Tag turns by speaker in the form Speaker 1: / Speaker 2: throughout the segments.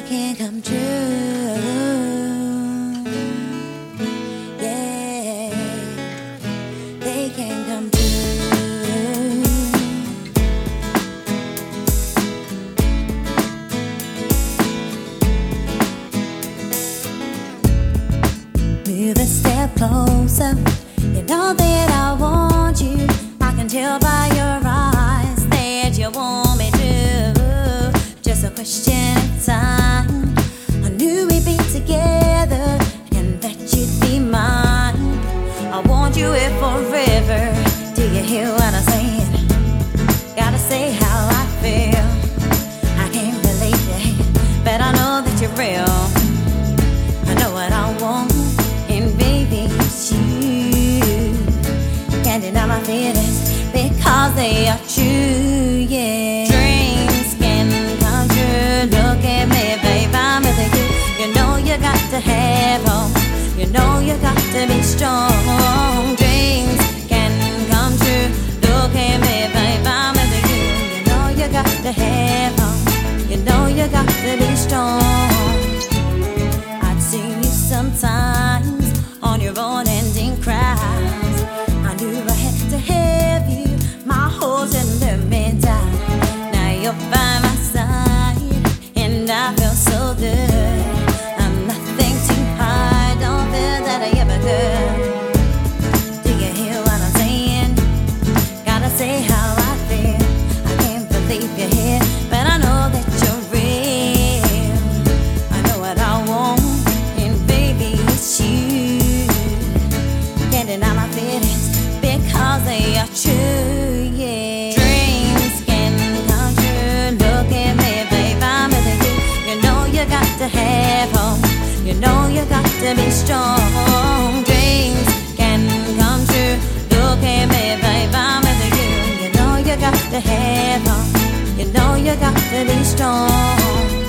Speaker 1: can come true. Yeah, they can come true. Move a step closer. You know that I want you. I can tell by your eyes that you want me to. Just a question of time. I knew we'd be together and that you'd be mine. I want you here forever. Do you hear what I'm saying? Gotta say how I feel. I can't believe it, but I know that you're real. I know what I want, and baby, it's you. Can't deny my feelings because they are true, yeah. Dreams can come true. Look at me, babe, I'm with you. You know you got to have hope. You know you got to be strong. Dreams can come true. Look at me, babe, I'm with you. You know you got to have hope. You know you got to be strong. I'd see you sometimes on your own ending cries. I knew I had to have you. My holes and let me down. Now you're by my side, and I feel so good. I'm nothing too hard, don't feel that I ever could. Do you hear what I'm saying? Gotta say how I feel. I can't believe you're here, but I know that you're real. I know what I want, and baby, it's you. Can't deny my feelings because they are true, yeah. Dreams can come true. Look at me, babe, I'm with you. You know you got to have hope. You know you got to be strong. Dreams can come true. Look at me, babe, I'm with you. You know you got to have hope. You know you got to be strong.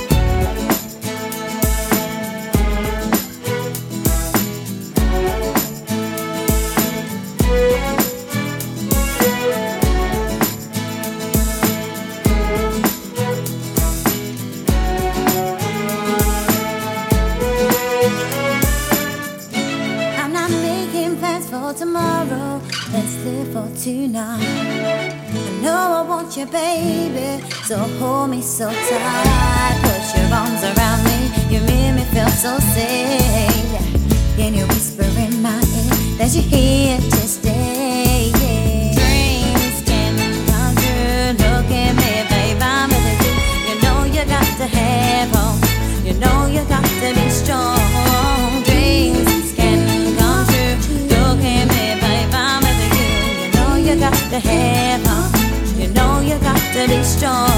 Speaker 1: For tomorrow, let's live for tonight. I know I want you, baby, so hold me so tight. Put your arms around me, you make me feel so safe. Can you whisper in my ear that you're here to stay? Yeah. Dreams can come true. Look at me, babe, I'm with you. You know you got to have hope. You know you got to be strong. Dreams can come true. Look at me, babe, I'm with you. You know you got to have hope. You know you got to be strong.